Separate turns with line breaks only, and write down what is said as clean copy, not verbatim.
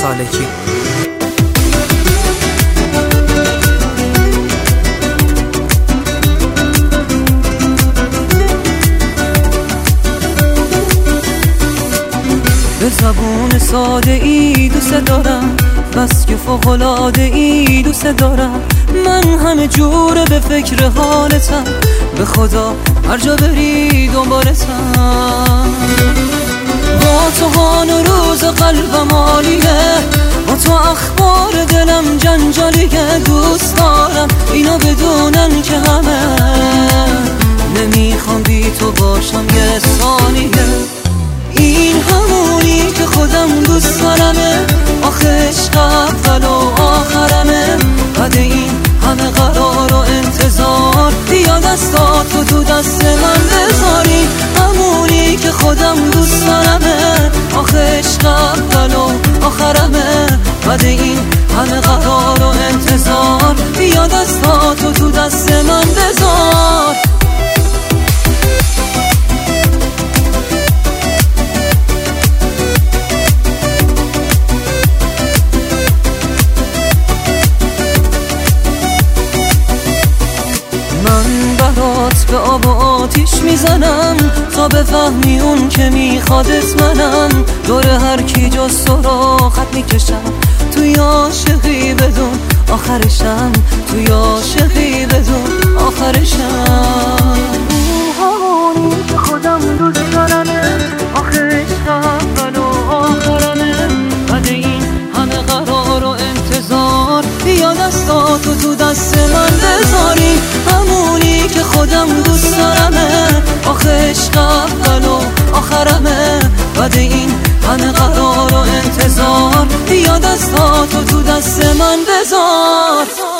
سالکی. به زبون ساده ای دوست دارم، بس که فوق‌العاده ای دوست دارم. من همه جوره به فکر حالتم، به خدا هر جا بری دنبالتم. با تو هان و روز قلبم عالیه، با تو اخبار دلم جنجالیه. دوست دارم اینا بدونن که همه نمیخوام بی تو باشم یه ثانیه. این همونی که خودم دوست دارمه، آخه عشق اول و آخرمه. بعد این همه قرار و انتظار، بیا دستاتو تو دست من بذاری. همونی که خودم دوست دارمه، آخه عشق اول و آخرمه. بعد این همه قرار و انتظار، بیا دستاتو تو دست من بذار. من برات به آب و آتیش میزنم، تا بفهمی اون که میخوادت منم. دور هر کی جز تو را خط میکشم، توی عاشقی بدون آخرشم، توی عاشقی بدون آخرشم. همونی که خودم دوست دارمه، آخه عشق اول و آخرمه. بعد این همه قرار و انتظار، بیا دستاتو تو دست من بذاری. همونی که خودم دوست دارمه، آخه عشق اول و آخرمه. بعد این همه قرار و انتظار، بیا دستاتو تو دست من بذار.